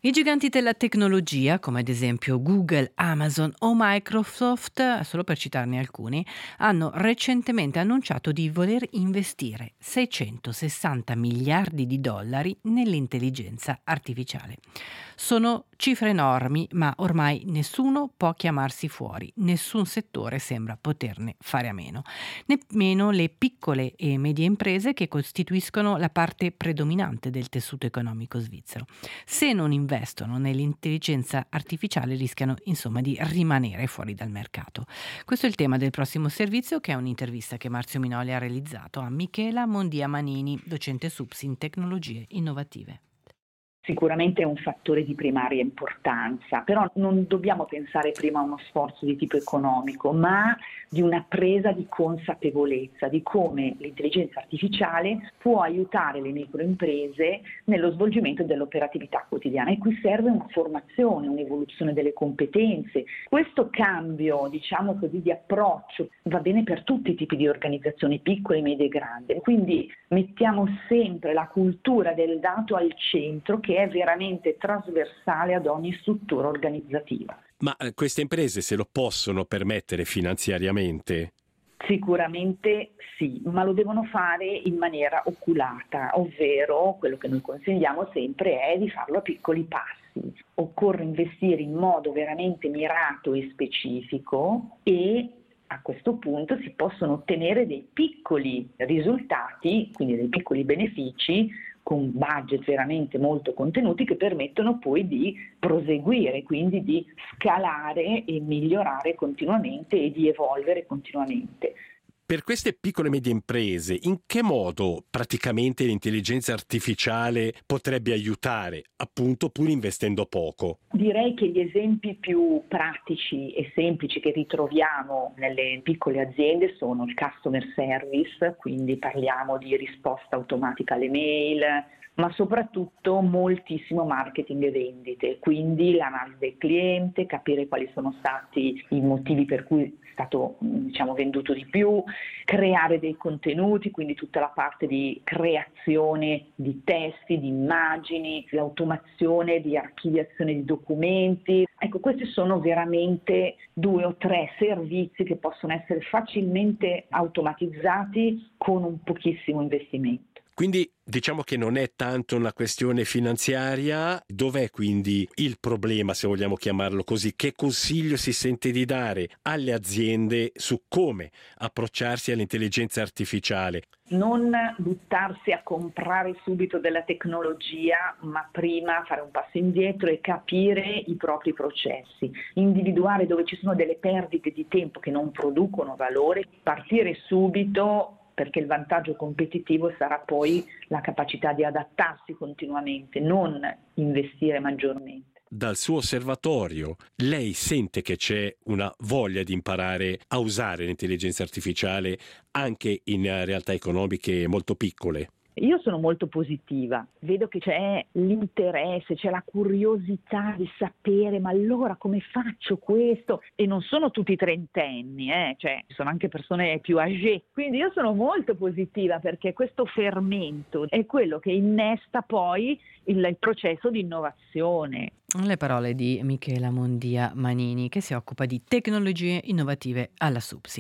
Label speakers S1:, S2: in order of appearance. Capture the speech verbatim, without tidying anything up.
S1: I giganti della tecnologia, come ad esempio Google, Amazon o Microsoft, solo per citarne alcuni, hanno recentemente annunciato di voler investire seicentosessanta miliardi di dollari nell'intelligenza artificiale. Sono cifre enormi, ma ormai nessuno può chiamarsi fuori, nessun settore sembra poterne fare a meno, nemmeno le piccole e medie imprese che costituiscono la parte predominante del tessuto economico svizzero. Se non investono nell'intelligenza artificiale rischiano insomma di rimanere fuori dal mercato. Questo è il tema del prossimo servizio, che è un'intervista che Marzio Minoli ha realizzato a Michela Mondia Manini, docente SUPS in tecnologie innovative.
S2: Sicuramente è un fattore di primaria importanza, però non dobbiamo pensare prima a uno sforzo di tipo economico, ma di una presa di consapevolezza di come l'intelligenza artificiale può aiutare le microimprese nello svolgimento dell'operatività quotidiana, e qui serve una formazione, un'evoluzione delle competenze. Questo cambio, diciamo così, di approccio va bene per tutti i tipi di organizzazioni, piccole, medie e grandi, quindi mettiamo sempre la cultura del dato al centro, che è veramente trasversale ad ogni struttura organizzativa.
S3: Ma eh, queste imprese se lo possono permettere finanziariamente?
S2: Sicuramente sì, ma lo devono fare in maniera oculata, ovvero quello che noi consigliamo sempre è di farlo a piccoli passi. Occorre investire in modo veramente mirato e specifico, e a questo punto si possono ottenere dei piccoli risultati, quindi dei piccoli benefici, con budget veramente molto contenuti, che permettono poi di proseguire, quindi di scalare e migliorare continuamente e di evolvere continuamente.
S3: Per queste piccole e medie imprese, in che modo praticamente l'intelligenza artificiale potrebbe aiutare, appunto pur investendo poco?
S2: Direi che gli esempi più pratici e semplici che ritroviamo nelle piccole aziende sono il customer service, quindi parliamo di risposta automatica alle mail, ma soprattutto moltissimo marketing e vendite, quindi l'analisi del cliente, capire quali sono stati i motivi per cui è stato, diciamo, venduto di più, creare dei contenuti, quindi tutta la parte di creazione di testi, di immagini, l'automazione di archiviazione di documenti. Ecco, questi sono veramente due o tre servizi che possono essere facilmente automatizzati con un pochissimo investimento.
S3: Quindi diciamo che non è tanto una questione finanziaria. Dov'è quindi il problema, se vogliamo chiamarlo così? Che consiglio si sente di dare alle aziende su come approcciarsi all'intelligenza artificiale?
S2: Non buttarsi a comprare subito della tecnologia, ma prima fare un passo indietro e capire i propri processi, individuare dove ci sono delle perdite di tempo che non producono valore, partire subito, perché il vantaggio competitivo sarà poi la capacità di adattarsi continuamente, non investire maggiormente.
S3: Dal suo osservatorio, lei sente che c'è una voglia di imparare a usare l'intelligenza artificiale anche in realtà economiche molto piccole?
S2: Io sono molto positiva, vedo che c'è l'interesse, c'è la curiosità di sapere, ma allora come faccio questo? E non sono tutti trentenni, eh? Cioè ci sono anche persone più âgée, quindi io sono molto positiva, perché questo fermento è quello che innesta poi il, il processo di innovazione.
S1: Le parole di Michela Mondia Manini, che si occupa di tecnologie innovative alla SUPSI.